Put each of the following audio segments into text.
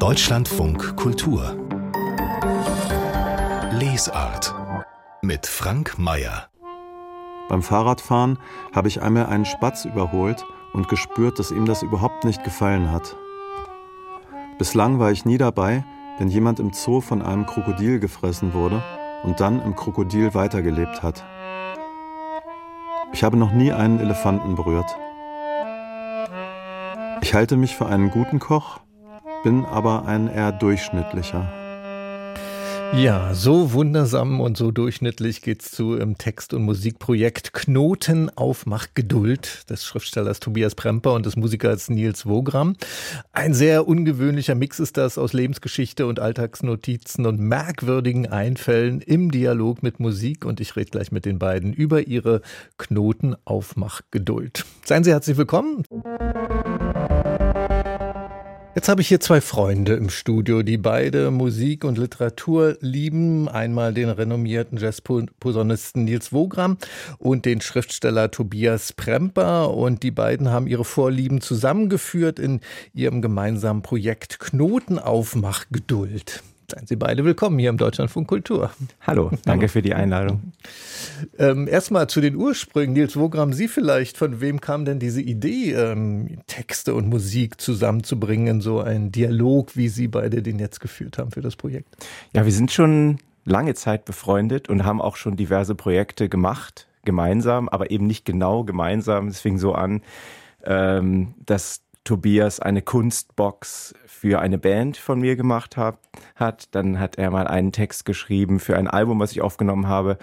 Deutschlandfunk Kultur Lesart mit Frank Mayer. Beim Fahrradfahren habe ich einmal einen Spatz überholt und gespürt, dass ihm das überhaupt nicht gefallen hat. Bislang war ich nie dabei, wenn jemand im Zoo von einem Krokodil gefressen wurde und dann im Krokodil weitergelebt hat. Ich habe noch nie einen Elefanten berührt. Ich halte mich für einen guten Koch, bin aber ein eher durchschnittlicher. Ja, so wundersam und so durchschnittlich geht's zu im Text- und Musikprojekt Knoten auf Mach Geduld des Schriftstellers Tobias Premper und des Musikers Nils Wogram. Ein sehr ungewöhnlicher Mix ist das aus Lebensgeschichte und Alltagsnotizen und merkwürdigen Einfällen im Dialog mit Musik, und ich rede gleich mit den beiden über ihre Knoten auf Mach Geduld. Seien Sie herzlich willkommen. Jetzt habe ich hier zwei Freunde im Studio, die beide Musik und Literatur lieben. Einmal den renommierten Jazzposaunisten Nils Wogram und den Schriftsteller Tobias Premper. Und die beiden haben ihre Vorlieben zusammengeführt in ihrem gemeinsamen Projekt Knoten auf Mach Geduld. Seien Sie beide willkommen hier im Deutschlandfunk Kultur. Hallo, danke für die Einladung. Erstmal zu den Ursprüngen. Nils Wogram, Sie vielleicht, von wem kam denn diese Idee, Texte und Musik zusammenzubringen in so einen Dialog, wie Sie beide den jetzt geführt haben für das Projekt? Ja, wir sind schon lange Zeit befreundet und haben auch schon diverse Projekte gemacht, gemeinsam, aber eben nicht genau gemeinsam. Es fing so an, dass Tobias eine Kunstbox für eine Band von mir gemacht hat. Dann hat er mal einen Text geschrieben für ein Album, was ich aufgenommen habe.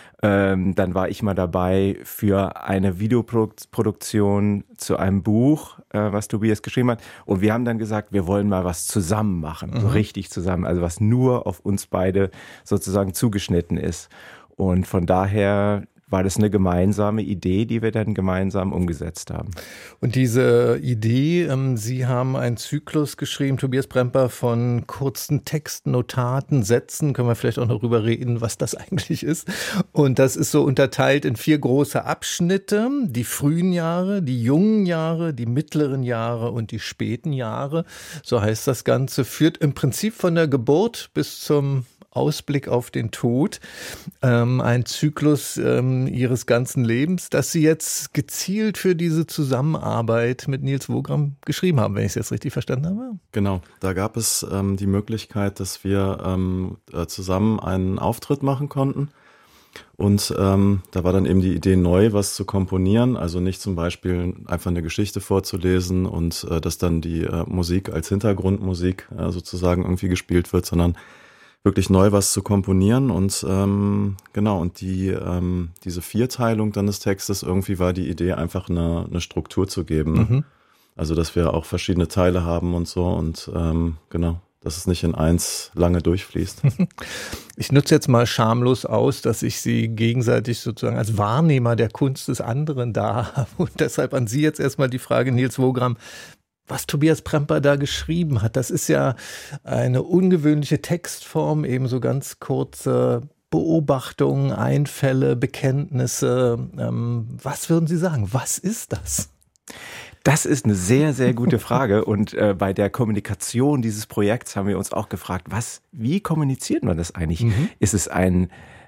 Dann war ich mal dabei für eine Videoproduktion zu einem Buch, was Tobias geschrieben hat. Und wir haben dann gesagt, wir wollen mal was zusammen machen, so richtig zusammen. Also was nur auf uns beide sozusagen zugeschnitten ist. Und von daher war das eine gemeinsame Idee, die wir dann gemeinsam umgesetzt haben. Und diese Idee, Sie haben einen Zyklus geschrieben, Tobias Premper, von kurzen Texten, Notaten, Sätzen. Können wir vielleicht auch noch darüber reden, was das eigentlich ist. Und das ist so unterteilt in 4 große Abschnitte. Die frühen Jahre, die jungen Jahre, die mittleren Jahre und die späten Jahre. So heißt das Ganze. Führt im Prinzip von der Geburt bis zum Ausblick auf den Tod, ein Zyklus ihres ganzen Lebens, das Sie jetzt gezielt für diese Zusammenarbeit mit Nils Wogram geschrieben haben, wenn ich es jetzt richtig verstanden habe. Genau, da gab es die Möglichkeit, dass wir zusammen einen Auftritt machen konnten. Und da war dann eben die Idee, neu was zu komponieren, also nicht zum Beispiel einfach eine Geschichte vorzulesen und dass dann die Musik als Hintergrundmusik sozusagen irgendwie gespielt wird, sondern wirklich neu was zu komponieren. Und genau, und diese Vierteilung dann des Textes, irgendwie war die Idee, einfach eine Struktur zu geben. Ne? Also dass wir auch verschiedene Teile haben und so, und genau, dass es nicht in eins lange durchfließt. Ich nutze jetzt mal schamlos aus, dass ich Sie gegenseitig sozusagen als Wahrnehmer der Kunst des anderen da habe. Und deshalb an Sie jetzt erstmal die Frage, Nils Wogram, was Tobias Premper da geschrieben hat. Das ist ja eine ungewöhnliche Textform, eben so ganz kurze Beobachtungen, Einfälle, Bekenntnisse. Was würden Sie sagen? Was ist das? Das ist eine sehr, sehr gute Frage. Und bei der Kommunikation dieses Projekts haben wir uns auch gefragt, wie kommuniziert man das eigentlich? Ist es ein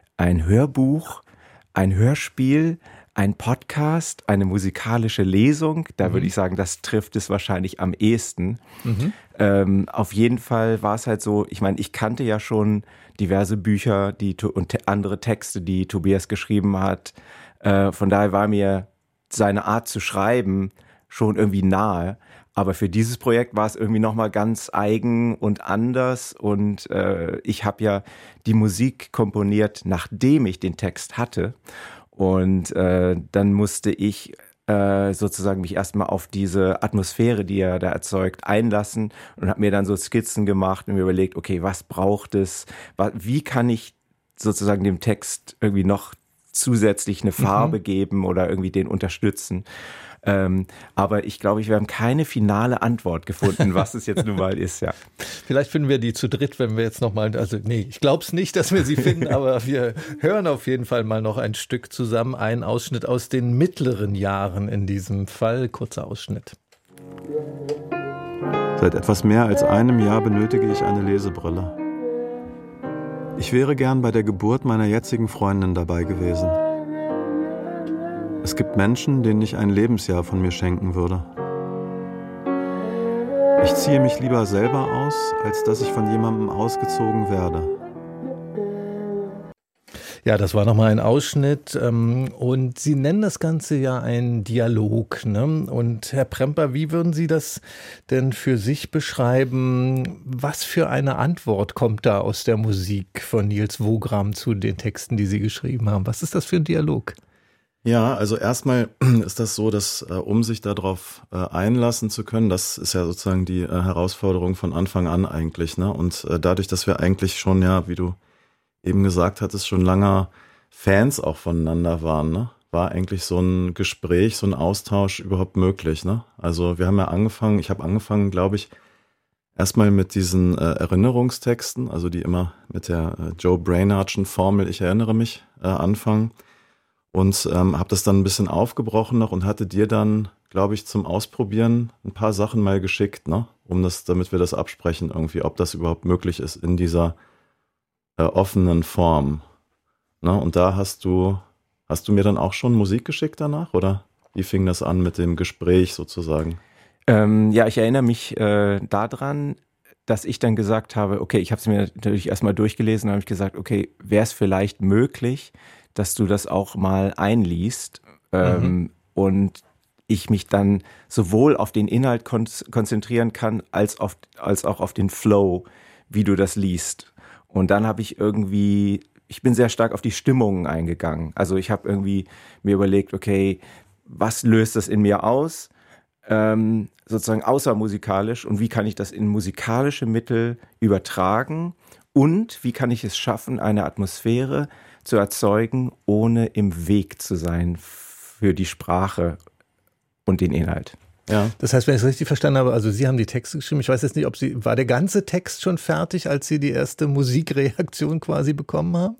Hörbuch, ein Hörspiel, ein Podcast, eine musikalische Lesung? Da würde ich sagen, das trifft es wahrscheinlich am ehesten. Auf jeden Fall war es halt so, ich meine, ich kannte ja schon diverse Bücher und andere Texte, die Tobias geschrieben hat. Von daher war mir seine Art zu schreiben schon irgendwie nahe. Aber für dieses Projekt war es irgendwie nochmal ganz eigen und anders. Und ich habe ja die Musik komponiert, nachdem ich den Text hatte. Und dann musste ich sozusagen mich erstmal auf diese Atmosphäre, die er da erzeugt, einlassen und habe mir dann so Skizzen gemacht und mir überlegt, okay, was braucht es? Wie kann ich sozusagen dem Text irgendwie noch zusätzlich eine Farbe geben oder irgendwie den unterstützen? Aber ich glaube, wir haben keine finale Antwort gefunden, was es jetzt nun mal ist, ja. Vielleicht finden wir die zu dritt, wenn wir jetzt nochmal, also nee, ich glaube es nicht, dass wir sie finden, aber wir hören auf jeden Fall mal noch ein Stück zusammen, einen Ausschnitt aus den mittleren Jahren in diesem Fall, kurzer Ausschnitt. Seit etwas mehr als einem Jahr benötige ich eine Lesebrille. Ich wäre gern bei der Geburt meiner jetzigen Freundin dabei gewesen. Es gibt Menschen, denen ich ein Lebensjahr von mir schenken würde. Ich ziehe mich lieber selber aus, als dass ich von jemandem ausgezogen werde. Ja, das war nochmal ein Ausschnitt und Sie nennen das Ganze ja einen Dialog, ne? Und Herr Premper, wie würden Sie das denn für sich beschreiben? Was für eine Antwort kommt da aus der Musik von Nils Wogram zu den Texten, die Sie geschrieben haben? Was ist das für ein Dialog? Ja, also erstmal ist das so, dass um sich darauf einlassen zu können, das ist ja sozusagen die Herausforderung von Anfang an eigentlich, ne? Und dadurch, dass wir eigentlich schon, ja, wie du eben gesagt hattest, schon lange Fans auch voneinander waren, ne? War eigentlich so ein Gespräch, so ein Austausch überhaupt möglich, ne? Also wir haben ja angefangen, ich habe angefangen, glaube ich, erstmal mit diesen Erinnerungstexten, also die immer mit der Joe Brainardschen Formel, ich erinnere mich, anfangen und habe das dann ein bisschen aufgebrochen noch und hatte dir dann, glaube ich, zum Ausprobieren ein paar Sachen mal geschickt, ne? Damit wir das absprechen irgendwie, ob das überhaupt möglich ist in dieser offenen Form. Na, und da hast du mir dann auch schon Musik geschickt danach, oder wie fing das an mit dem Gespräch sozusagen? Ja, ich erinnere mich daran, dass ich dann gesagt habe, okay, ich habe es mir natürlich erstmal durchgelesen, habe ich gesagt, okay, wäre es vielleicht möglich, dass du das auch mal einliest und ich mich dann sowohl auf den Inhalt konzentrieren kann, als auch auf den Flow, wie du das liest. Und dann habe ich bin sehr stark auf die Stimmungen eingegangen. Also ich habe irgendwie mir überlegt, okay, was löst das in mir aus, sozusagen außermusikalisch, und wie kann ich das in musikalische Mittel übertragen und wie kann ich es schaffen, eine Atmosphäre zu erzeugen, ohne im Weg zu sein für die Sprache und den Inhalt. Ja. Das heißt, wenn ich es richtig verstanden habe, also Sie haben die Texte geschrieben. Ich weiß jetzt nicht, war der ganze Text schon fertig, als Sie die erste Musikreaktion quasi bekommen haben?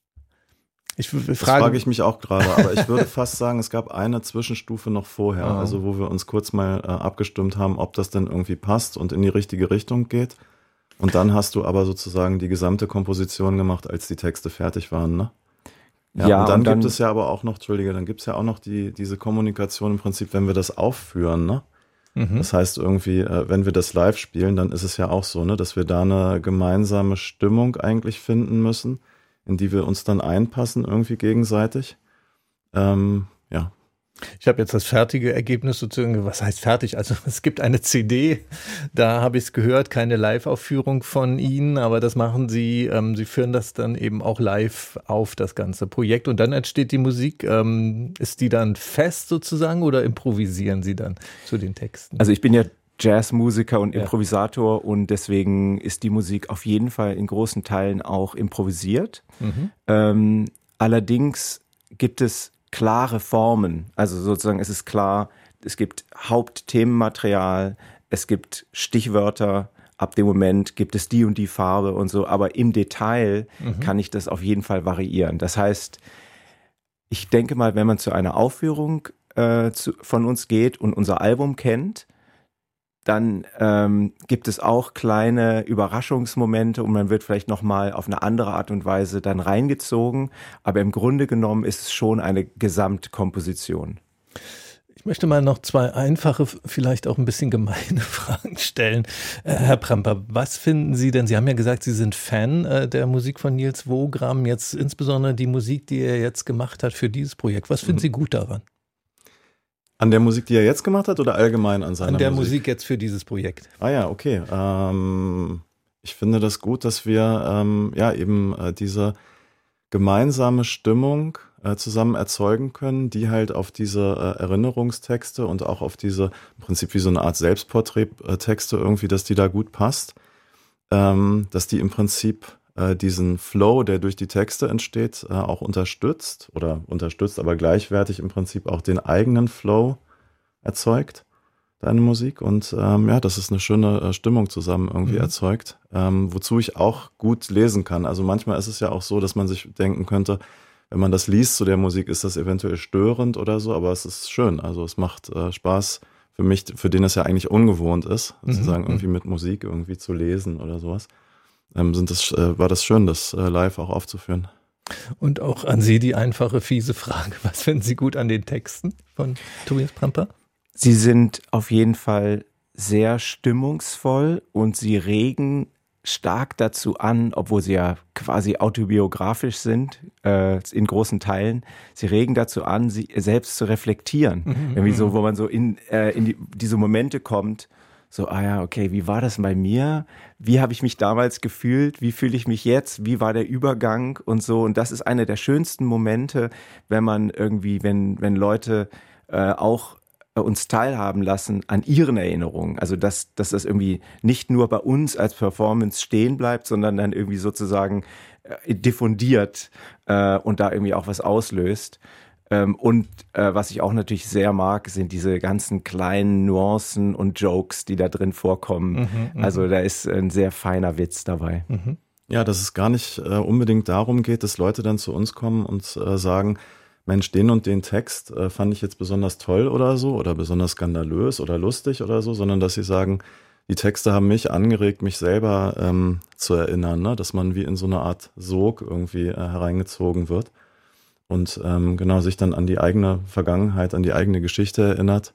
Das frage ich mich auch gerade, aber ich würde fast sagen, es gab eine Zwischenstufe noch vorher, also wo wir uns kurz mal abgestimmt haben, ob das denn irgendwie passt und in die richtige Richtung geht. Und dann hast du aber sozusagen die gesamte Komposition gemacht, als die Texte fertig waren, ne? Ja, und dann gibt es ja aber auch noch, dann gibt es ja auch noch diese Kommunikation im Prinzip, wenn wir das aufführen, ne? Das heißt irgendwie, wenn wir das live spielen, dann ist es ja auch so, ne, dass wir da eine gemeinsame Stimmung eigentlich finden müssen, in die wir uns dann einpassen irgendwie gegenseitig. Ja. Ich habe jetzt das fertige Ergebnis sozusagen, was heißt fertig? Also es gibt eine CD, da habe ich es gehört, keine Live-Aufführung von Ihnen, aber das machen Sie, Sie führen das dann eben auch live auf, das ganze Projekt, und dann entsteht die Musik. Ist die dann fest sozusagen oder improvisieren Sie dann zu den Texten? Also ich bin ja Jazzmusiker und Improvisator, und deswegen ist die Musik auf jeden Fall in großen Teilen auch improvisiert. Allerdings gibt es klare Formen, also sozusagen es ist klar, es gibt Hauptthemenmaterial, es gibt Stichwörter, ab dem Moment gibt es die und die Farbe und so, aber im Detail kann ich das auf jeden Fall variieren. Das heißt, ich denke mal, wenn man zu einer Aufführung von uns geht und unser Album kennt, dann gibt es auch kleine Überraschungsmomente und man wird vielleicht nochmal auf eine andere Art und Weise dann reingezogen. Aber im Grunde genommen ist es schon eine Gesamtkomposition. Ich möchte mal noch zwei einfache, vielleicht auch ein bisschen gemeine Fragen stellen. Herr Premper, was finden Sie denn? Sie haben ja gesagt, Sie sind Fan der Musik von Nils Wogram, jetzt insbesondere die Musik, die er jetzt gemacht hat für dieses Projekt. Was finden Sie gut daran? An der Musik, die er jetzt gemacht hat, oder allgemein an seiner Musik? An der Musik jetzt für dieses Projekt. Ah ja, okay. Ich finde das gut, dass wir eben diese gemeinsame Stimmung zusammen erzeugen können, die halt auf diese Erinnerungstexte und auch auf diese, im Prinzip wie so eine Art Selbstporträttexte irgendwie, dass die da gut passt. Dass die im Prinzip diesen Flow, der durch die Texte entsteht, auch unterstützt, aber gleichwertig im Prinzip auch den eigenen Flow erzeugt, deine Musik. Und dass es eine schöne Stimmung zusammen irgendwie erzeugt, wozu ich auch gut lesen kann. Also manchmal ist es ja auch so, dass man sich denken könnte, wenn man das liest zu der Musik, ist das eventuell störend oder so, aber es ist schön. Also es macht Spaß, für den es ja eigentlich ungewohnt ist, sozusagen irgendwie mit Musik irgendwie zu lesen oder sowas, war das schön, das live auch aufzuführen. Und auch an Sie die einfache, fiese Frage, was finden Sie gut an den Texten von Tobias Premper? Sie sind auf jeden Fall sehr stimmungsvoll und sie regen stark dazu an, obwohl sie ja quasi autobiografisch sind, in großen Teilen. Sie regen dazu an, sie selbst zu reflektieren. Irgendwie so, wo man so in diese Momente kommt, so, okay, wie war das bei mir? Wie habe ich mich damals gefühlt? Wie fühle ich mich jetzt? Wie war der Übergang und so? Und das ist einer der schönsten Momente, wenn man irgendwie, wenn Leute auch uns teilhaben lassen an ihren Erinnerungen. Also dass das irgendwie nicht nur bei uns als Performance stehen bleibt, sondern dann irgendwie sozusagen diffundiert und da irgendwie auch was auslöst. Und was ich auch natürlich sehr mag, sind diese ganzen kleinen Nuancen und Jokes, die da drin vorkommen. Also da ist ein sehr feiner Witz dabei. Ja, dass es gar nicht unbedingt darum geht, dass Leute dann zu uns kommen und sagen, Mensch, den und den Text fand ich jetzt besonders toll oder so oder besonders skandalös oder lustig oder so, sondern dass sie sagen, die Texte haben mich angeregt, mich selber zu erinnern, ne? Dass man wie in so eine Art Sog irgendwie hereingezogen wird und genau sich dann an die eigene Vergangenheit, an die eigene Geschichte erinnert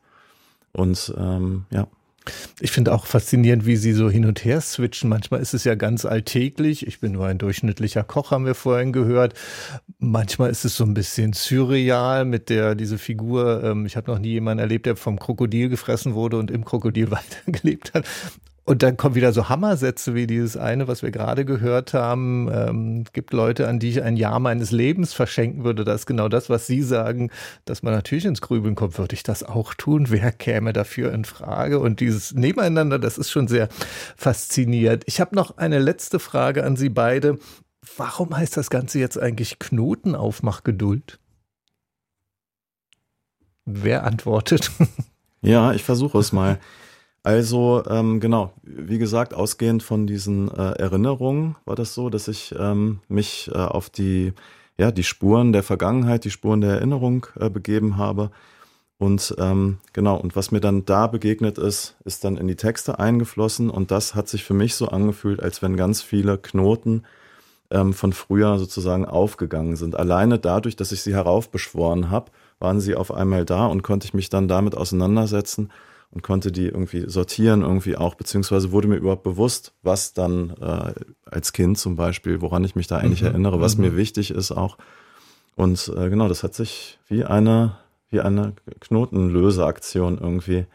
und ja. Ich finde auch faszinierend, wie Sie so hin und her switchen. Manchmal ist es ja ganz alltäglich. Ich bin nur ein durchschnittlicher Koch, haben wir vorhin gehört. Manchmal ist es so ein bisschen surreal mit diese Figur. Ich habe noch nie jemanden erlebt, der vom Krokodil gefressen wurde und im Krokodil weitergelebt hat. Und dann kommen wieder so Hammersätze wie dieses eine, was wir gerade gehört haben. Gibt Leute, an die ich ein Jahr meines Lebens verschenken würde. Das ist genau das, was Sie sagen, dass man natürlich ins Grübeln kommt. Würde ich das auch tun? Wer käme dafür in Frage? Und dieses Nebeneinander, das ist schon sehr faszinierend. Ich habe noch eine letzte Frage an Sie beide. Warum heißt das Ganze jetzt eigentlich Knotenaufmachgeduld? Wer antwortet? Ja, ich versuche es mal. Also genau, wie gesagt, ausgehend von diesen Erinnerungen war das so, dass ich mich auf die Spuren der Vergangenheit, die Spuren der Erinnerung begeben habe. Und genau, und was mir dann da begegnet ist dann in die Texte eingeflossen. Und das hat sich für mich so angefühlt, als wenn ganz viele Knoten von früher sozusagen aufgegangen sind. Alleine dadurch, dass ich sie heraufbeschworen habe, waren sie auf einmal da und konnte ich mich dann damit auseinandersetzen und konnte die irgendwie sortieren irgendwie auch, beziehungsweise wurde mir überhaupt bewusst, was dann als Kind zum Beispiel, woran ich mich da eigentlich erinnere, was mir wichtig ist auch. Und genau, das hat sich wie eine Knotenlöseaktion irgendwie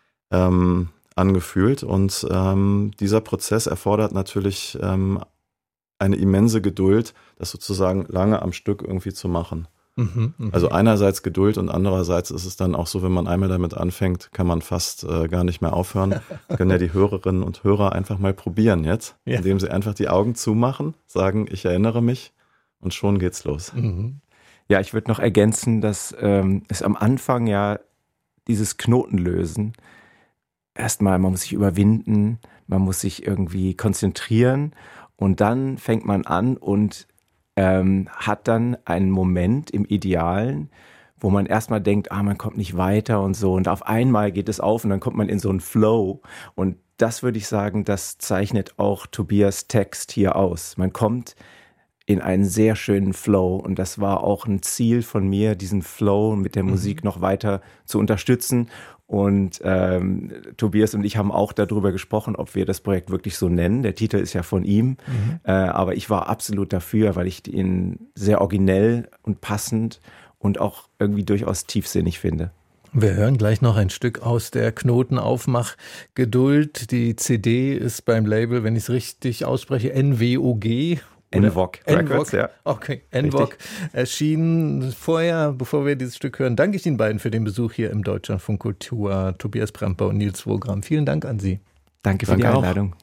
angefühlt. Und dieser Prozess erfordert natürlich eine immense Geduld, das sozusagen lange am Stück irgendwie zu machen. Also einerseits Geduld und andererseits ist es dann auch so, wenn man einmal damit anfängt, kann man fast gar nicht mehr aufhören. Das können ja die Hörerinnen und Hörer einfach mal probieren jetzt, indem sie einfach die Augen zumachen, sagen, ich erinnere mich und schon geht's los. Ja, ich würde noch ergänzen, dass es am Anfang ja dieses Knotenlösen, erstmal, man muss sich überwinden, man muss sich irgendwie konzentrieren und dann fängt man an und hat dann einen Moment im Idealen, wo man erstmal denkt, man kommt nicht weiter und so und auf einmal geht es auf und dann kommt man in so einen Flow und das würde ich sagen, das zeichnet auch Tobias Text hier aus. Man kommt in einen sehr schönen Flow und das war auch ein Ziel von mir, diesen Flow mit der Musik noch weiter zu unterstützen. Und Tobias und ich haben auch darüber gesprochen, ob wir das Projekt wirklich so nennen. Der Titel ist ja von ihm, aber ich war absolut dafür, weil ich ihn sehr originell und passend und auch irgendwie durchaus tiefsinnig finde. Wir hören gleich noch ein Stück aus der Knotenaufmach-Geduld. Die CD ist beim Label, wenn ich es richtig ausspreche, NWOG. NVOG Records, ja. Okay, NVOG erschienen. Vorher, bevor wir dieses Stück hören, danke ich Ihnen beiden für den Besuch hier im Deutschlandfunk Kultur. Tobias Premper und Nils Wogram. Vielen Dank an Sie. Danke für die Einladung.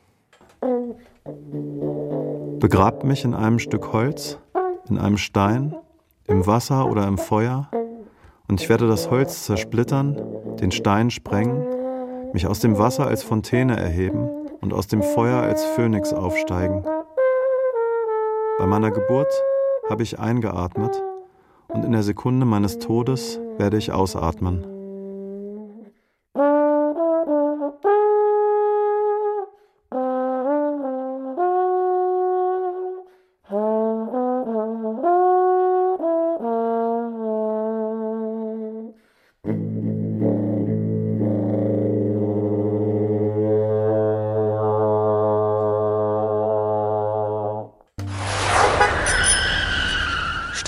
Begrabt mich in einem Stück Holz, in einem Stein, im Wasser oder im Feuer und ich werde das Holz zersplittern, den Stein sprengen, mich aus dem Wasser als Fontäne erheben und aus dem Feuer als Phönix aufsteigen. Bei meiner Geburt habe ich eingeatmet und in der Sekunde meines Todes werde ich ausatmen.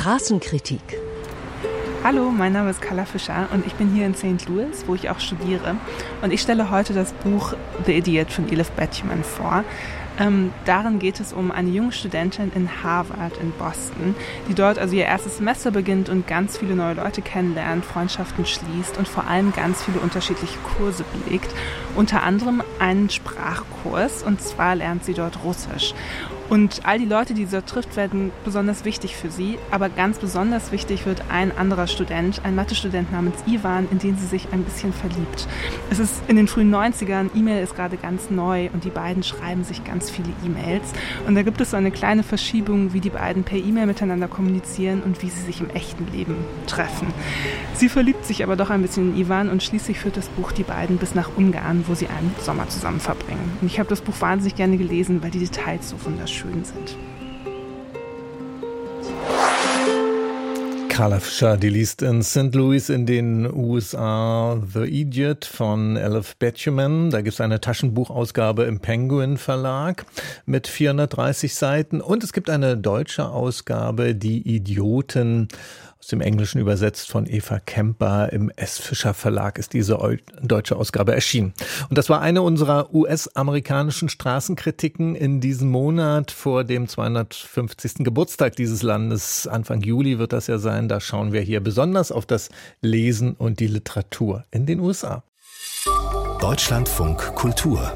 Straßenkritik. Hallo, mein Name ist Carla Fischer und ich bin hier in St. Louis, wo ich auch studiere. Und ich stelle heute das Buch The Idiot von Elif Batuman vor. Darin geht es um eine junge Studentin in Harvard in Boston, die dort also ihr erstes Semester beginnt und ganz viele neue Leute kennenlernt, Freundschaften schließt und vor allem ganz viele unterschiedliche Kurse belegt. Unter anderem einen Sprachkurs, und zwar lernt sie dort Russisch. Und all die Leute, die sie dort trifft, werden besonders wichtig für sie. Aber ganz besonders wichtig wird ein anderer Student, ein Mathestudent namens Ivan, in den sie sich ein bisschen verliebt. Es ist in den frühen 90ern, E-Mail ist gerade ganz neu und die beiden schreiben sich ganz viele E-Mails. Und da gibt es so eine kleine Verschiebung, wie die beiden per E-Mail miteinander kommunizieren und wie sie sich im echten Leben treffen. Sie verliebt sich aber doch ein bisschen in Ivan und schließlich führt das Buch die beiden bis nach Ungarn, wo sie einen Sommer zusammen verbringen. Und ich habe das Buch wahnsinnig gerne gelesen, weil die Details so wunderschön sind. Carla Fischer, die liest in St. Louis in den USA The Idiot von Elif Batuman. Da gibt es eine Taschenbuchausgabe im Penguin Verlag mit 430 Seiten. Und es gibt eine deutsche Ausgabe, Die Idioten, aus dem Englischen übersetzt von Eva Kemper. Im S. Fischer Verlag ist diese deutsche Ausgabe erschienen. Und das war eine unserer US-amerikanischen Straßenkritiken in diesem Monat vor dem 250. Geburtstag dieses Landes. Anfang Juli wird das ja sein. Da schauen wir hier besonders auf das Lesen und die Literatur in den USA. Deutschlandfunk Kultur.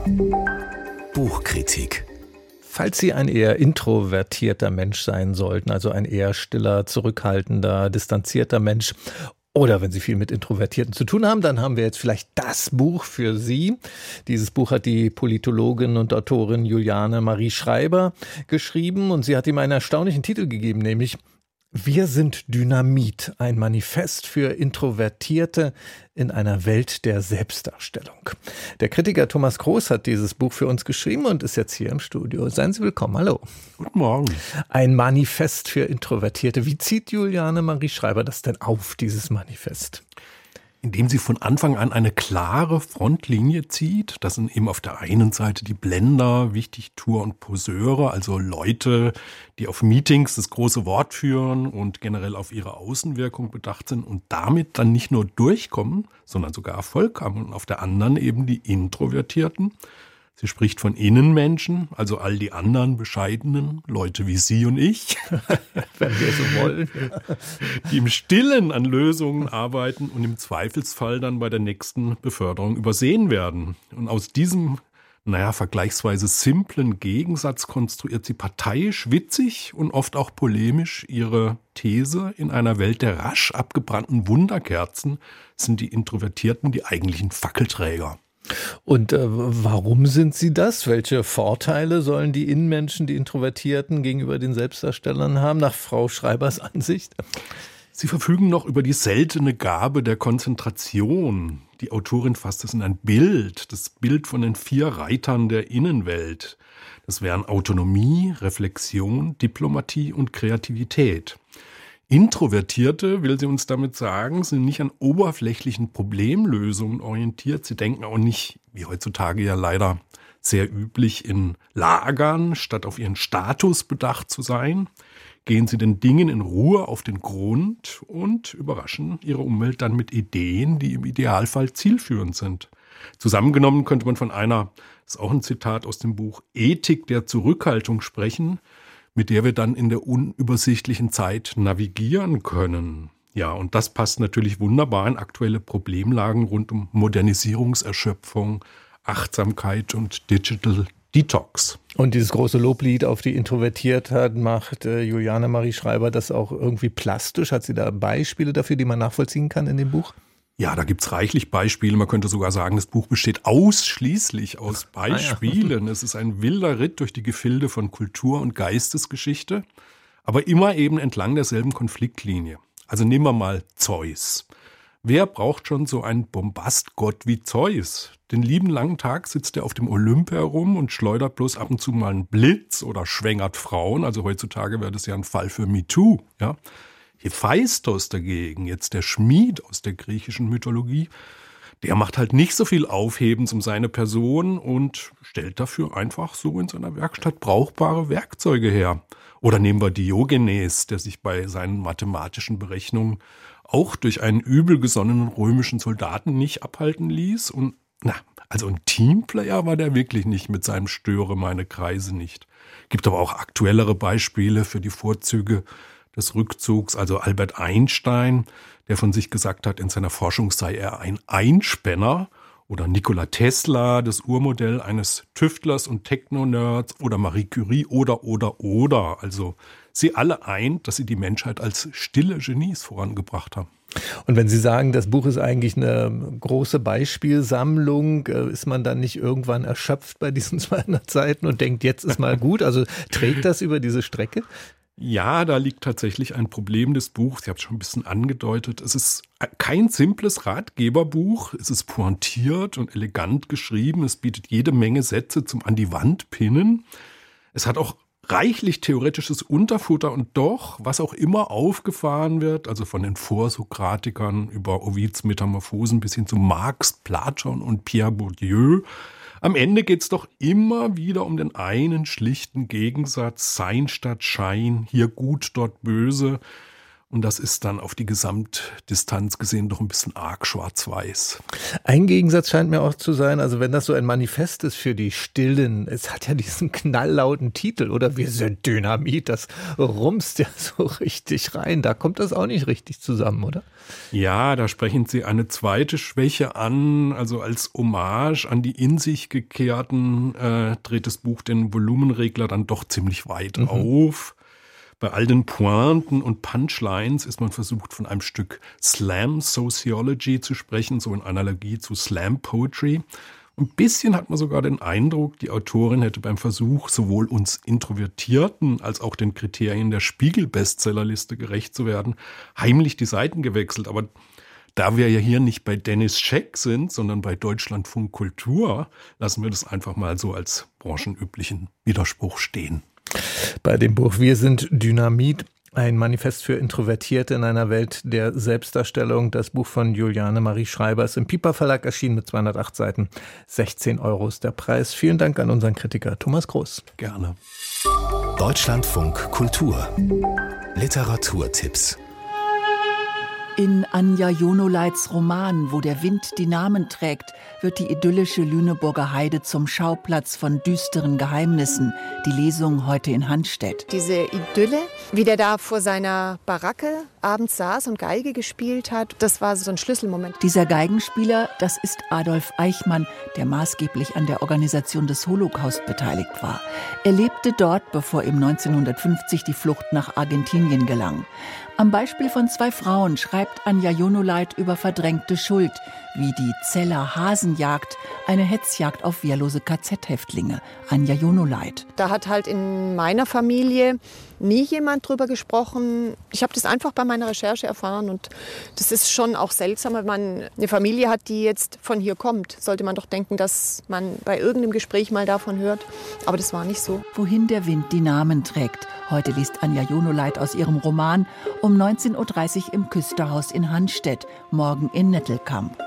Buchkritik. Falls Sie ein eher introvertierter Mensch sein sollten, also ein eher stiller, zurückhaltender, distanzierter Mensch, oder wenn Sie viel mit Introvertierten zu tun haben, dann haben wir jetzt vielleicht das Buch für Sie. Dieses Buch hat die Politologin und Autorin Juliane Marie Schreiber geschrieben und sie hat ihm einen erstaunlichen Titel gegeben, nämlich Wir sind Dynamit, ein Manifest für Introvertierte in einer Welt der Selbstdarstellung. Der Kritiker Thomas Groß hat dieses Buch für uns geschrieben und ist jetzt hier im Studio. Seien Sie willkommen, hallo. Guten Morgen. Ein Manifest für Introvertierte. Wie zieht Juliane Marie Schreiber das denn auf, dieses Manifest? Indem sie von Anfang an eine klare Frontlinie zieht. Das sind eben auf der einen Seite die Blender, Wichtigtuer und Poseure, also Leute, die auf Meetings das große Wort führen und generell auf ihre Außenwirkung bedacht sind und damit dann nicht nur durchkommen, sondern sogar Erfolg haben. Und auf der anderen eben die Introvertierten. Sie spricht von Innenmenschen, also all die anderen bescheidenen Leute wie Sie und ich, wenn wir so wollen, die im Stillen an Lösungen arbeiten und im Zweifelsfall dann bei der nächsten Beförderung übersehen werden. Und aus diesem, vergleichsweise simplen Gegensatz konstruiert sie parteiisch, witzig und oft auch polemisch ihre These: In einer Welt der rasch abgebrannten Wunderkerzen sind die Introvertierten die eigentlichen Fackelträger. Und warum sind sie das? Welche Vorteile sollen die Innenmenschen, die Introvertierten gegenüber den Selbstdarstellern haben, nach Frau Schreibers Ansicht? Sie verfügen noch über die seltene Gabe der Konzentration. Die Autorin fasst es in ein Bild, das Bild von den 4 Reitern der Innenwelt. Das wären Autonomie, Reflexion, Diplomatie und Kreativität. Introvertierte, will sie uns damit sagen, sind nicht an oberflächlichen Problemlösungen orientiert. Sie denken auch nicht, wie heutzutage ja leider sehr üblich, in Lagern, statt auf ihren Status bedacht zu sein. Gehen sie den Dingen in Ruhe auf den Grund und überraschen ihre Umwelt dann mit Ideen, die im Idealfall zielführend sind. Zusammengenommen könnte man von einer, das ist auch ein Zitat aus dem Buch, Ethik der Zurückhaltung sprechen, mit der wir dann in der unübersichtlichen Zeit navigieren können. Ja, und das passt natürlich wunderbar in aktuelle Problemlagen rund um Modernisierungserschöpfung, Achtsamkeit und Digital Detox. Und dieses große Loblied auf die Introvertiertheit macht Juliane Marie Schreiber das auch irgendwie plastisch? Hat sie da Beispiele dafür, die man nachvollziehen kann in dem Buch? Ja, da gibt's reichlich Beispiele. Man könnte sogar sagen, das Buch besteht ausschließlich aus Beispielen. Es ist ein wilder Ritt durch die Gefilde von Kultur- und Geistesgeschichte, aber immer eben entlang derselben Konfliktlinie. Also nehmen wir mal Zeus. Wer braucht schon so einen Bombastgott wie Zeus? Den lieben langen Tag sitzt er auf dem Olymp herum und schleudert bloß ab und zu mal einen Blitz oder schwängert Frauen. Also heutzutage wäre das ja ein Fall für MeToo, ja. Hephaistos dagegen, jetzt der Schmied aus der griechischen Mythologie, Der macht halt nicht so viel Aufhebens um seine Person und stellt dafür einfach so in seiner Werkstatt brauchbare Werkzeuge her. Oder nehmen wir Diogenes, der sich bei seinen mathematischen Berechnungen auch durch einen übel gesonnenen römischen Soldaten nicht abhalten ließ. Und also ein Teamplayer war der wirklich nicht mit seinem Störe meine Kreise nicht. Gibt aber auch aktuellere Beispiele für die Vorzüge des Rückzugs. Also Albert Einstein, der von sich gesagt hat, in seiner Forschung sei er ein Einspänner. Oder Nikola Tesla, das Urmodell eines Tüftlers und Techno-Nerds. Oder Marie Curie oder. Also sie alle eint, dass sie die Menschheit als stille Genies vorangebracht haben. Und wenn Sie sagen, das Buch ist eigentlich eine große Beispielsammlung, ist man dann nicht irgendwann erschöpft bei diesen 200 Seiten und denkt, jetzt ist mal gut? Also trägt das über diese Strecke? Ja, da liegt tatsächlich ein Problem des Buchs. Ich habe es schon ein bisschen angedeutet. Es ist kein simples Ratgeberbuch. Es ist pointiert und elegant geschrieben. Es bietet jede Menge Sätze zum an die Wand pinnen. Es hat auch reichlich theoretisches Unterfutter und doch, was auch immer aufgefahren wird, also von den Vorsokratikern über Ovids Metamorphosen bis hin zu Marx, Platon und Pierre Bourdieu, am Ende geht es doch immer wieder um den einen schlichten Gegensatz, Sein statt Schein, hier gut, dort böse. Und das ist dann auf die Gesamtdistanz gesehen doch ein bisschen arg schwarz-weiß. Ein Gegensatz scheint mir auch zu sein, also wenn das so ein Manifest ist für die Stillen, es hat ja diesen knalllauten Titel, oder wir sind Dynamit, das rumst ja so richtig rein. Da kommt das auch nicht richtig zusammen, oder? Ja, da sprechen Sie eine zweite Schwäche an, also als Hommage an die in sich gekehrten dreht das Buch den Volumenregler dann doch ziemlich weit auf. Bei all den Pointen und Punchlines ist man versucht, von einem Stück Slam Sociology zu sprechen, so in Analogie zu Slam Poetry. Ein bisschen hat man sogar den Eindruck, die Autorin hätte beim Versuch, sowohl uns Introvertierten als auch den Kriterien der Spiegel-Bestsellerliste gerecht zu werden, heimlich die Seiten gewechselt. Aber da wir ja hier nicht bei Dennis Scheck sind, sondern bei Deutschlandfunk Kultur, lassen wir das einfach mal so als branchenüblichen Widerspruch stehen. Bei dem Buch Wir sind Dynamit, ein Manifest für Introvertierte in einer Welt der Selbstdarstellung. Das Buch von Juliane Marie Schreiber ist im Piper Verlag erschienen mit 208 Seiten. 16 € ist der Preis. Vielen Dank an unseren Kritiker Thomas Groß. Gerne. Deutschlandfunk Kultur. Literaturtipps. In Anja Jonoleits Roman Wo der Wind die Namen trägt, wird die idyllische Lüneburger Heide zum Schauplatz von düsteren Geheimnissen. Die Lesung heute in Hanstedt. Diese Idylle, wie der da vor seiner Baracke abends saß und Geige gespielt hat, das war so ein Schlüsselmoment. Dieser Geigenspieler, das ist Adolf Eichmann, der maßgeblich an der Organisation des Holocaust beteiligt war. Er lebte dort, bevor ihm 1950 die Flucht nach Argentinien gelang. Am Beispiel von 2 Frauen schreibt Anja Jonoleit über verdrängte Schuld, wie die Zeller Hasenjagd, eine Hetzjagd auf wehrlose KZ-Häftlinge. Anja Jonoleit. Da hat halt in meiner Familie nie jemand drüber gesprochen. Ich habe das einfach bei meiner Recherche erfahren und das ist schon auch seltsam, wenn man eine Familie hat, die jetzt von hier kommt. Sollte man doch denken, dass man bei irgendeinem Gespräch mal davon hört. Aber das war nicht so. Wohin der Wind die Namen trägt. Heute liest Anja Jonoleit aus ihrem Roman um 19.30 Uhr im Küsterhaus in Hanstedt, morgen in Nettelkamp.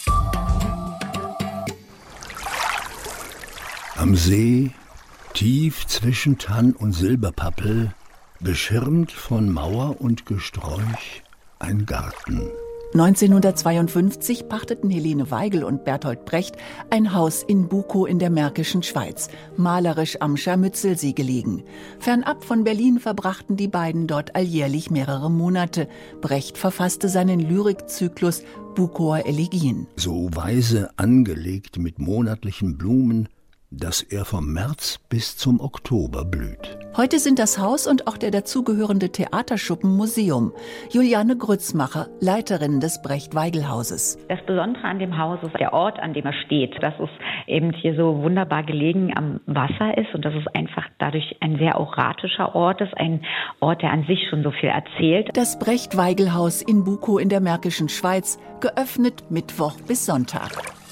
Am See, tief zwischen Tann und Silberpappel, beschirmt von Mauer und Gesträuch, ein Garten. 1952 pachteten Helene Weigel und Bertolt Brecht ein Haus in Bukow in der Märkischen Schweiz, malerisch am Scharmützelsee gelegen. Fernab von Berlin verbrachten die beiden dort alljährlich mehrere Monate. Brecht verfasste seinen Lyrikzyklus Bukower Elegien. So weise angelegt mit monatlichen Blumen, dass er vom März bis zum Oktober blüht. Heute sind das Haus und auch der dazugehörende Theaterschuppen Museum. Juliane Grützmacher, Leiterin des Brecht-Weigel-Hauses. Das Besondere an dem Haus ist der Ort, an dem er steht. Dass es eben hier so wunderbar gelegen am Wasser ist und dass es einfach dadurch ein sehr auratischer Ort ist. Ein Ort, der an sich schon so viel erzählt. Das Brecht-Weigel-Haus in Bukow in der Märkischen Schweiz, geöffnet Mittwoch bis Sonntag.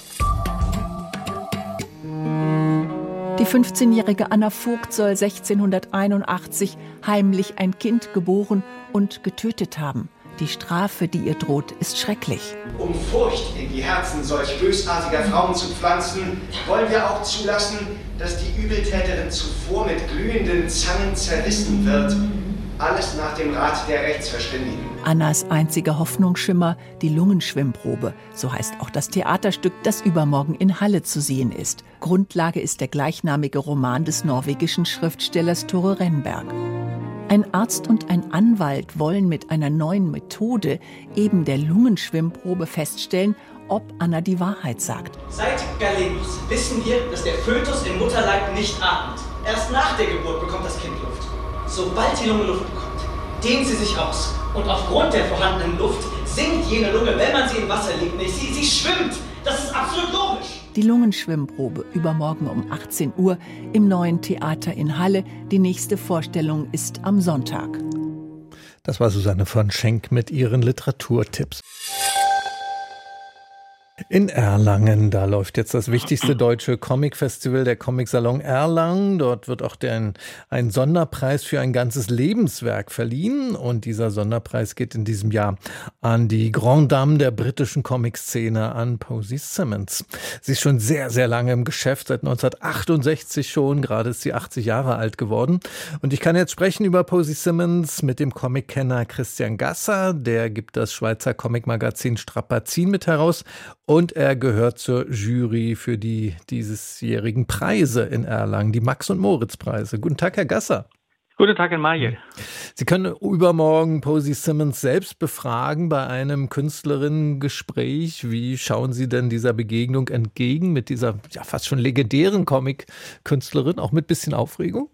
Die 15-jährige Anna Vogt soll 1681 heimlich ein Kind geboren und getötet haben. Die Strafe, die ihr droht, ist schrecklich. Um Furcht in die Herzen solch bösartiger Frauen zu pflanzen, wollen wir auch zulassen, dass die Übeltäterin zuvor mit glühenden Zangen zerrissen wird. Alles nach dem Rat der Rechtsverständigen. Annas einziger Hoffnungsschimmer, die Lungenschwimmprobe. So heißt auch das Theaterstück, das übermorgen in Halle zu sehen ist. Grundlage ist der gleichnamige Roman des norwegischen Schriftstellers Tore Renberg. Ein Arzt und ein Anwalt wollen mit einer neuen Methode, eben der Lungenschwimmprobe, feststellen, ob Anna die Wahrheit sagt. Seit Galenos wissen wir, dass der Fötus im Mutterleib nicht atmet. Erst nach der Geburt bekommt das Kind Luft. Sobald die Lunge Luft bekommt, dehnt sie sich aus. Und aufgrund der vorhandenen Luft sinkt jene Lunge, wenn man sie im Wasser liegt, nicht. Sie schwimmt. Das ist absolut logisch. Die Lungenschwimmprobe übermorgen um 18 Uhr im Neuen Theater in Halle. Die nächste Vorstellung ist am Sonntag. Das war Susanne von Schenk mit ihren Literaturtipps. In Erlangen, da läuft jetzt das wichtigste deutsche Comic-Festival, der Comic-Salon Erlangen. Dort wird auch ein Sonderpreis für ein ganzes Lebenswerk verliehen. Und dieser Sonderpreis geht in diesem Jahr an die Grande Dame der britischen Comic-Szene, an Posy Simmonds. Sie ist schon sehr, sehr lange im Geschäft, seit 1968 schon. Gerade ist sie 80 Jahre alt geworden. Und ich kann jetzt sprechen über Posy Simmonds mit dem Comic-Kenner Christian Gasser. Der gibt das Schweizer Comic-Magazin Strapazin mit heraus. Und er gehört zur Jury für die diesjährigen Preise in Erlangen, die Max- und Moritz-Preise. Guten Tag, Herr Gasser. Guten Tag, Herr Mayer. Sie können übermorgen Posy Simmonds selbst befragen bei einem Künstlerinnengespräch. Wie schauen Sie denn dieser Begegnung entgegen mit dieser fast schon legendären Comic-Künstlerin, auch mit bisschen Aufregung?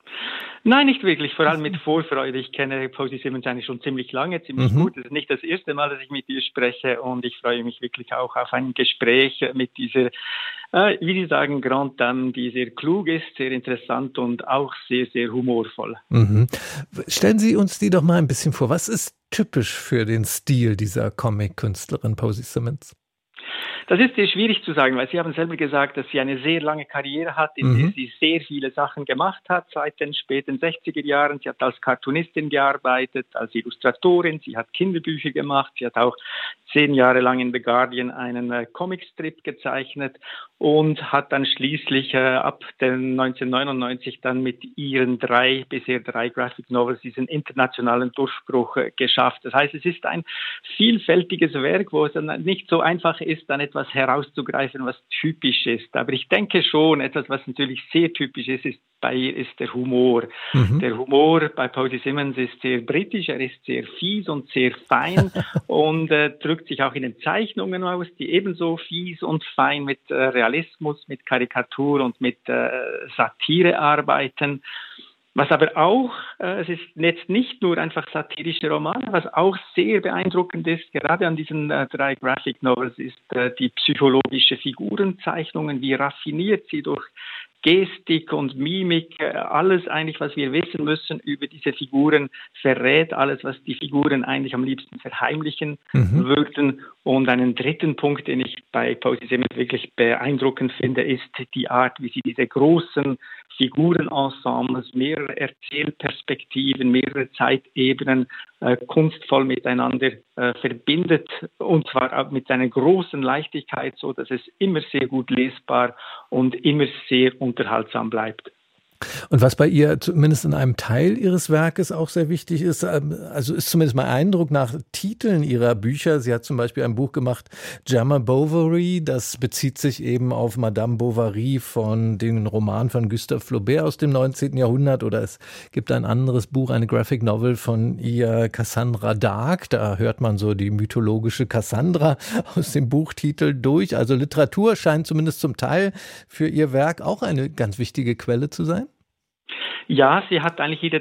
Nein, nicht wirklich, vor allem mit Vorfreude. Ich kenne Posy Simmonds eigentlich schon ziemlich lange, ziemlich gut. Es ist nicht das erste Mal, dass ich mit ihr spreche und ich freue mich wirklich auch auf ein Gespräch mit dieser, wie Sie sagen, Grande Dame, die sehr klug ist, sehr interessant und auch sehr, sehr humorvoll. Mhm. Stellen Sie uns die doch mal ein bisschen vor. Was ist typisch für den Stil dieser Comic-Künstlerin Posy Simmonds? Das ist sehr schwierig zu sagen, weil Sie haben selber gesagt, dass sie eine sehr lange Karriere hat, in der sie sehr viele Sachen gemacht hat seit den späten 60er Jahren. Sie hat als Cartoonistin gearbeitet, als Illustratorin, sie hat Kinderbücher gemacht, sie hat auch 10 Jahre lang in The Guardian einen Comicstrip gezeichnet und hat dann schließlich ab den 1999 dann mit ihren bisher drei Graphic Novels diesen internationalen Durchbruch geschafft. Das heißt, es ist ein vielfältiges Werk, wo es dann nicht so einfach ist, dann etwas herauszugreifen, was typisch ist. Aber ich denke schon, etwas, was natürlich sehr typisch ist bei ihr, ist der Humor. Der Humor bei Posy Simmonds ist sehr britisch, er ist sehr fies und sehr fein und drückt sich auch in den Zeichnungen aus, die ebenso fies und fein mit Realismus, mit Karikatur und mit Satire arbeiten. Was aber auch, es ist jetzt nicht nur einfach satirische Romane, was auch sehr beeindruckend ist, gerade an diesen 3 Graphic Novels, ist die psychologische Figurenzeichnungen, wie raffiniert sie durch Gestik und Mimik, alles eigentlich, was wir wissen müssen über diese Figuren, verrät alles, was die Figuren eigentlich am liebsten verheimlichen würden. Und einen dritten Punkt, den ich bei Posy Simmonds wirklich beeindruckend finde, ist die Art, wie sie diese großen Figurenensembles, mehrere Erzählperspektiven, mehrere Zeitebenen kunstvoll miteinander verbindet, und zwar auch mit einer großen Leichtigkeit, so dass es immer sehr gut lesbar und immer sehr unterhaltsam bleibt. Und was bei ihr zumindest in einem Teil ihres Werkes auch sehr wichtig ist, also ist zumindest mein Eindruck nach Titeln ihrer Bücher. Sie hat zum Beispiel ein Buch gemacht, Gemma Bovary, das bezieht sich eben auf Madame Bovary von den Roman von Gustave Flaubert aus dem 19. Jahrhundert, oder es gibt ein anderes Buch, eine Graphic Novel von ihr, Cassandra Dark, da hört man so die mythologische Cassandra aus dem Buchtitel durch. Also Literatur scheint zumindest zum Teil für ihr Werk auch eine ganz wichtige Quelle zu sein. Ja, sie hat eigentlich ihre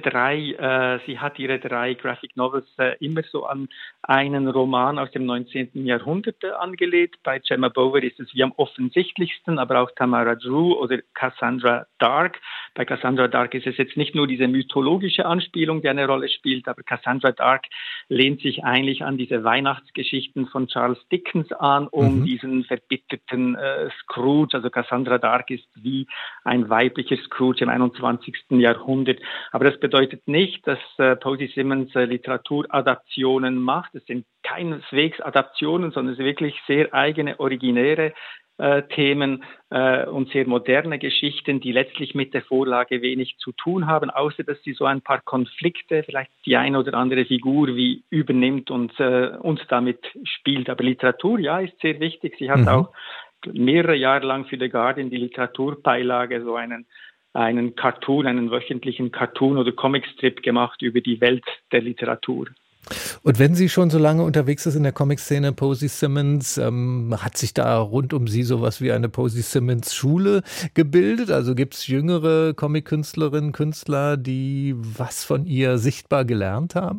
drei Graphic Novels immer so an einen Roman aus dem 19. Jahrhundert angelehnt. Bei Gemma Bovary ist es wie am offensichtlichsten, aber auch Tamara Drew oder Cassandra Dark. Bei Cassandra Dark ist es jetzt nicht nur diese mythologische Anspielung, die eine Rolle spielt, aber Cassandra Dark lehnt sich eigentlich an diese Weihnachtsgeschichten von Charles Dickens an, um diesen verbitterten Scrooge. Also Cassandra Dark ist wie ein weiblicher Scrooge im 21. Jahrhundert. Aber das bedeutet nicht, dass Posy Simmonds Literaturadaptionen macht. Es sind keineswegs Adaptionen, sondern es sind wirklich sehr eigene, originäre Themen und sehr moderne Geschichten, die letztlich mit der Vorlage wenig zu tun haben, außer dass sie so ein paar Konflikte, vielleicht die eine oder andere Figur wie übernimmt und damit spielt. Aber Literatur, ja, ist sehr wichtig. Sie hat auch mehrere Jahre lang für The Guardian die Literaturbeilage so einen Cartoon, einen wöchentlichen Cartoon oder Comicstrip gemacht über die Welt der Literatur. Und wenn sie schon so lange unterwegs ist in der Comic-Szene, Posy Simmons, hat sich da rund um sie sowas wie eine Posy Simmons Schule gebildet? Also gibt es jüngere Comic-Künstlerinnen, Künstler, die was von ihr sichtbar gelernt haben?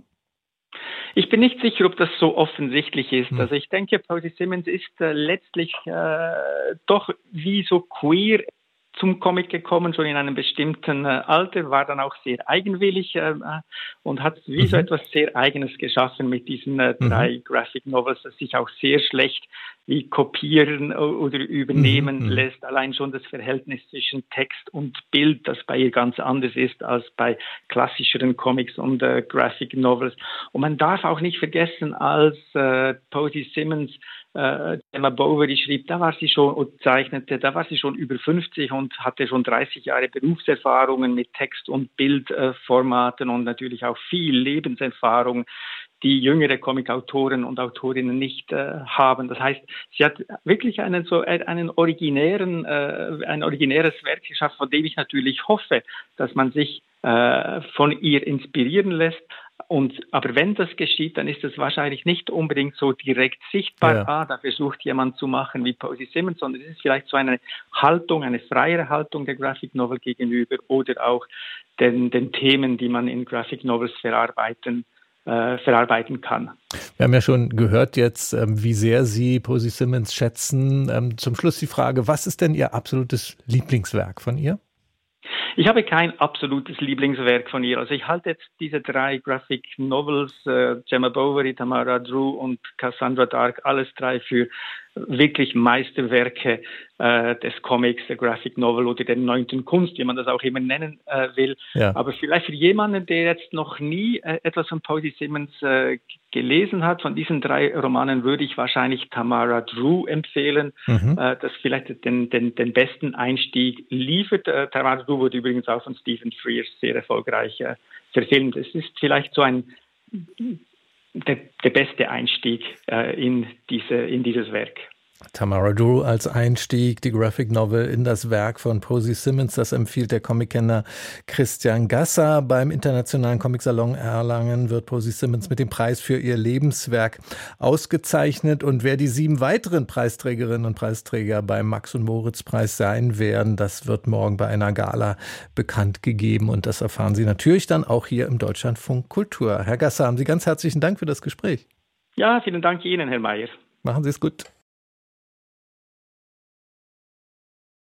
Ich bin nicht sicher, ob das so offensichtlich ist. Also ich denke, Posy Simmons ist letztlich doch wie so queer zum Comic gekommen, schon in einem bestimmten Alter, war dann auch sehr eigenwillig und hat wie so etwas sehr Eigenes geschaffen mit diesen 3 Graphic Novels, das sich auch sehr schlecht wie kopieren oder übernehmen lässt. Allein schon das Verhältnis zwischen Text und Bild, das bei ihr ganz anders ist als bei klassischeren Comics und Graphic Novels. Und man darf auch nicht vergessen, als Posy Simmons Gemma Bovary schrieb, da war sie schon und zeichnete, da war sie schon über 50 und hatte schon 30 Jahre Berufserfahrungen mit Text- und Bildformaten und natürlich auch viel Lebenserfahrung, die jüngere Comicautoren und Autorinnen nicht haben. Das heißt, sie hat wirklich ein originäres Werk geschaffen, von dem ich natürlich hoffe, dass man sich von ihr inspirieren lässt. Aber wenn das geschieht, dann ist es wahrscheinlich nicht unbedingt so direkt sichtbar, da versucht jemand zu machen wie Posy Simmons, sondern es ist vielleicht so eine Haltung, eine freiere Haltung der Graphic Novel gegenüber oder auch den Themen, die man in Graphic Novels verarbeiten kann. Wir haben ja schon gehört jetzt, wie sehr Sie Posy Simmons schätzen. Zum Schluss die Frage, was ist denn Ihr absolutes Lieblingswerk von ihr? Ich habe kein absolutes Lieblingswerk von ihr. Also ich halte jetzt diese 3 Graphic Novels, Gemma Bovary, Tamara Drew und Cassandra Dark, alles 3 für wirklich Meisterwerke des Comics, der Graphic Novel oder der 9. Kunst, wie man das auch immer nennen will. Ja. Aber vielleicht für jemanden, der jetzt noch nie etwas von Posy Simmons gelesen hat, von diesen 3 Romanen würde ich wahrscheinlich Tamara Drew empfehlen, das vielleicht den besten Einstieg liefert. Tamara Drew wurde übrigens auch von Stephen Frears sehr erfolgreich verfilmt. Es ist vielleicht so der beste Einstieg in dieses Werk. Tamara Drew als Einstieg, die Graphic Novel in das Werk von Posy Simmons, das empfiehlt der Comickenner Christian Gasser. Beim Internationalen Comicsalon Erlangen wird Posy Simmons mit dem Preis für ihr Lebenswerk ausgezeichnet. Und wer die 7 weiteren Preisträgerinnen und Preisträger beim Max-und-Moritz-Preis sein werden, das wird morgen bei einer Gala bekannt gegeben. Und das erfahren Sie natürlich dann auch hier im Deutschlandfunk Kultur. Herr Gasser, haben Sie ganz herzlichen Dank für das Gespräch. Ja, vielen Dank Ihnen, Herr Mayer. Machen Sie es gut.